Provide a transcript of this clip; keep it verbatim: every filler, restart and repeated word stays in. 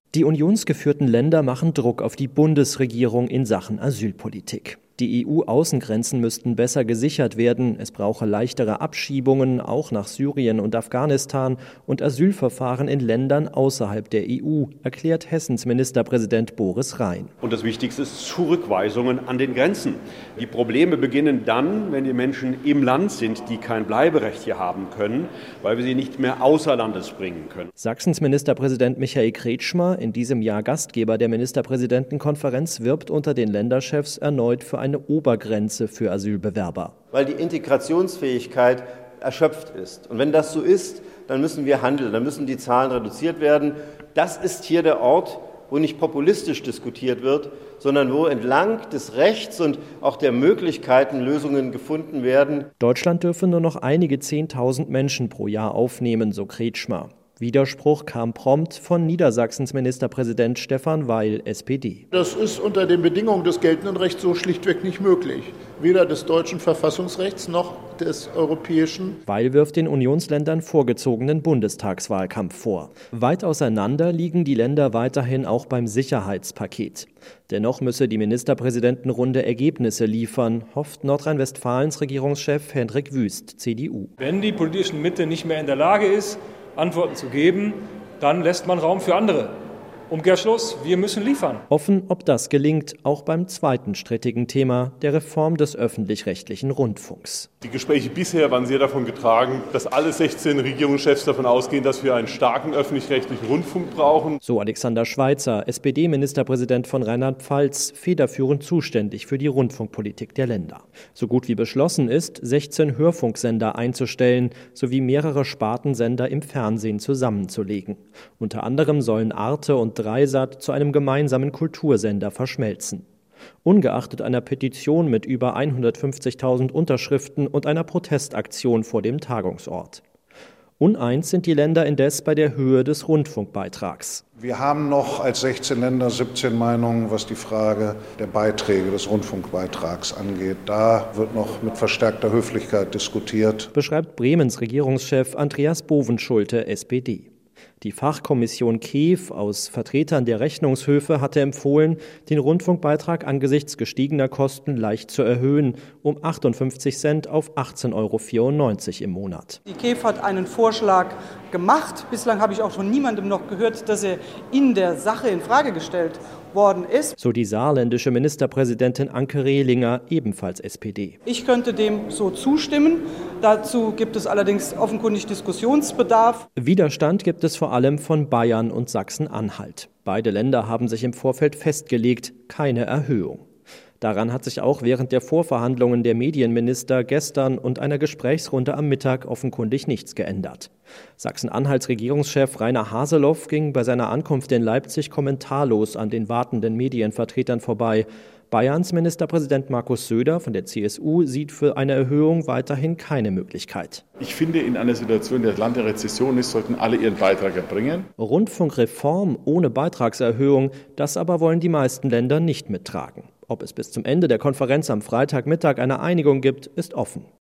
Die unionsgeführten Länder machen Druck auf die Bundesregierung in Sachen Asylpolitik. Die E U-Außengrenzen müssten besser gesichert werden, es brauche leichtere Abschiebungen, auch nach Syrien und Afghanistan, und Asylverfahren in Ländern außerhalb der E U, erklärt Hessens Ministerpräsident Boris Rhein. Und das Wichtigste ist Zurückweisungen an den Grenzen. Die Probleme beginnen dann, wenn die Menschen im Land sind, die kein Bleiberecht hier haben können, weil wir sie nicht mehr außer Landes bringen können. Sachsens Ministerpräsident Michael Kretschmer, in diesem Jahr Gastgeber der Ministerpräsidentenkonferenz, wirbt unter den Länderchefs erneut für eine eine Obergrenze für Asylbewerber. Weil die Integrationsfähigkeit erschöpft ist. Und wenn das so ist, dann müssen wir handeln, dann müssen die Zahlen reduziert werden. Das ist hier der Ort, wo nicht populistisch diskutiert wird, sondern wo entlang des Rechts und auch der Möglichkeiten Lösungen gefunden werden. Deutschland dürfe nur noch einige Zehntausend Menschen pro Jahr aufnehmen, so Kretschmer. Widerspruch kam prompt von Niedersachsens Ministerpräsident Stefan Weil, S P D. Das ist unter den Bedingungen des geltenden Rechts so schlichtweg nicht möglich. Weder des deutschen Verfassungsrechts noch des europäischen. Weil wirft den Unionsländern vorgezogenen Bundestagswahlkampf vor. Weit auseinander liegen die Länder weiterhin auch beim Sicherheitspaket. Dennoch müsse die Ministerpräsidentenrunde Ergebnisse liefern, hofft Nordrhein-Westfalens Regierungschef Hendrik Wüst, C D U. Wenn die politische Mitte nicht mehr in der Lage ist, Antworten zu geben, dann lässt man Raum für andere. Umkehrschluss, wir müssen liefern. Offen, ob das gelingt, auch beim zweiten strittigen Thema, der Reform des öffentlich-rechtlichen Rundfunks. Die Gespräche bisher waren sehr davon getragen, dass alle sechzehn Regierungschefs davon ausgehen, dass wir einen starken öffentlich-rechtlichen Rundfunk brauchen. So Alexander Schweitzer, S P D-Ministerpräsident von Rheinland-Pfalz, federführend zuständig für die Rundfunkpolitik der Länder. So gut wie beschlossen ist, sechzehn Hörfunksender einzustellen, sowie mehrere Spartensender im Fernsehen zusammenzulegen. Unter anderem sollen Arte und Dreisat zu einem gemeinsamen Kultursender verschmelzen. Ungeachtet einer Petition mit über hundertfünfzigtausend Unterschriften und einer Protestaktion vor dem Tagungsort. Uneins sind die Länder indes bei der Höhe des Rundfunkbeitrags. Wir haben noch als sechzehn Länder siebzehn Meinungen, was die Frage der Beiträge des Rundfunkbeitrags angeht. Da wird noch mit verstärkter Höflichkeit diskutiert, beschreibt Bremens Regierungschef Andreas Bovenschulte, S P D. Die Fachkommission Keew aus Vertretern der Rechnungshöfe hatte empfohlen, den Rundfunkbeitrag angesichts gestiegener Kosten leicht zu erhöhen, um achtundfünfzig Cent auf achtzehn Euro vierundneunzig im Monat. Die Keew hat einen Vorschlag gemacht. Bislang habe ich auch von niemandem noch gehört, dass er in der Sache in Frage gestellt worden ist. So die saarländische Ministerpräsidentin Anke Rehlinger, ebenfalls S P D. Ich könnte dem so zustimmen. Dazu gibt es allerdings offenkundig Diskussionsbedarf. Widerstand gibt es vor allem von Bayern und Sachsen-Anhalt. Beide Länder haben sich im Vorfeld festgelegt, keine Erhöhung. Daran hat sich auch während der Vorverhandlungen der Medienminister gestern und einer Gesprächsrunde am Mittag offenkundig nichts geändert. Sachsen-Anhalts Regierungschef Rainer Haseloff ging bei seiner Ankunft in Leipzig kommentarlos an den wartenden Medienvertretern vorbei. Bayerns Ministerpräsident Markus Söder von der C S U sieht für eine Erhöhung weiterhin keine Möglichkeit. Ich finde, in einer Situation, in der das Land der Rezession ist, sollten alle ihren Beitrag erbringen. Rundfunkreform ohne Beitragserhöhung, das aber wollen die meisten Länder nicht mittragen. Ob es bis zum Ende der Konferenz am Freitagmittag eine Einigung gibt, ist offen.